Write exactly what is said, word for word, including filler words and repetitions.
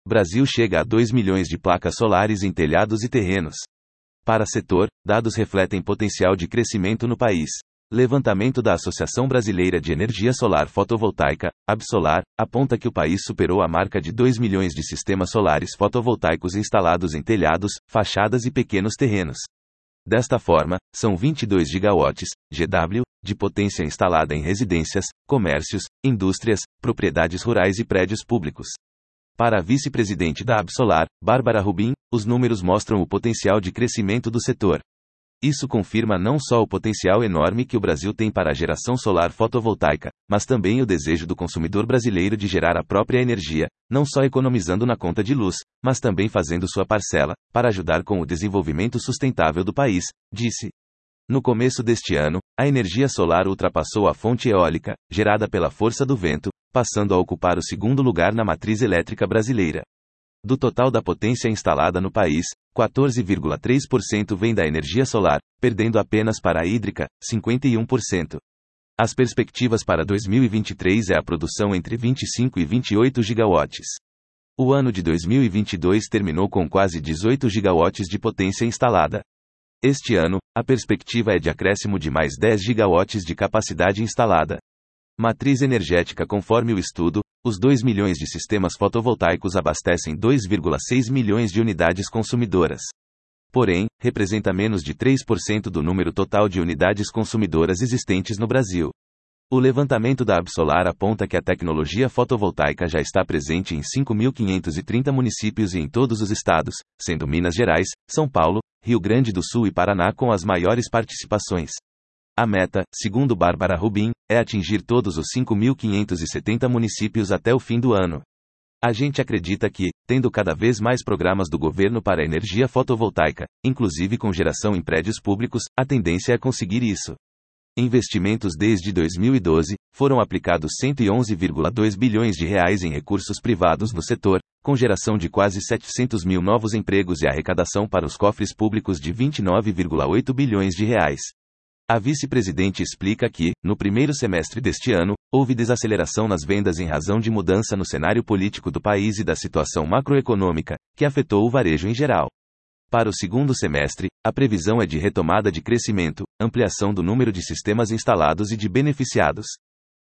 Brasil chega a dois milhões de placas solares em telhados e terrenos. Para setor, dados refletem potencial de crescimento no país. Levantamento da Associação Brasileira de Energia Solar Fotovoltaica, Absolar, aponta que o país superou a marca de dois milhões de sistemas solares fotovoltaicos instalados em telhados, fachadas e pequenos terrenos. Desta forma, são vinte e dois gigawatts, G W, de potência instalada em residências, comércios, indústrias, propriedades rurais e prédios públicos. Para a vice-presidente da Absolar, Bárbara Rubim, os números mostram o potencial de crescimento do setor. Isso confirma não só o potencial enorme que o Brasil tem para a geração solar fotovoltaica, mas também o desejo do consumidor brasileiro de gerar a própria energia, não só economizando na conta de luz, mas também fazendo sua parcela, para ajudar com o desenvolvimento sustentável do país, disse. No começo deste ano, a energia solar ultrapassou a fonte eólica, gerada pela força do vento, passando a ocupar o segundo lugar na matriz elétrica brasileira. Do total da potência instalada no país, quatorze vírgula três por cento vem da energia solar, perdendo apenas para a hídrica, cinquenta e um por cento. As perspectivas para dois mil e vinte e três é a produção entre vinte e cinco e vinte e oito gigawatts. O ano de dois mil e vinte e dois terminou com quase dezoito gigawatts de potência instalada. Este ano, a perspectiva é de acréscimo de mais dez gigawatts de capacidade instalada. Matriz energética. Conforme o estudo, os dois milhões de sistemas fotovoltaicos abastecem dois vírgula seis milhões de unidades consumidoras. Porém, representa menos de três por cento do número total de unidades consumidoras existentes no Brasil. O levantamento da Absolar aponta que a tecnologia fotovoltaica já está presente em cinco mil quinhentos e trinta municípios e em todos os estados, sendo Minas Gerais, São Paulo, Rio Grande do Sul e Paraná com as maiores participações. A meta, segundo Bárbara Rubim, é atingir todos os cinco mil quinhentos e setenta municípios até o fim do ano. A gente acredita que, tendo cada vez mais programas do governo para a energia fotovoltaica, inclusive com geração em prédios públicos, a tendência é conseguir isso. Investimentos. Desde dois mil e doze, foram aplicados cento e onze vírgula dois bilhões de reais em recursos privados no setor, com geração de quase setecentos mil novos empregos e arrecadação para os cofres públicos de vinte e nove vírgula oito bilhões de reais. A vice-presidente explica que, no primeiro semestre deste ano, houve desaceleração nas vendas em razão de mudança no cenário político do país e da situação macroeconômica, que afetou o varejo em geral. Para o segundo semestre, a previsão é de retomada de crescimento, ampliação do número de sistemas instalados e de beneficiados.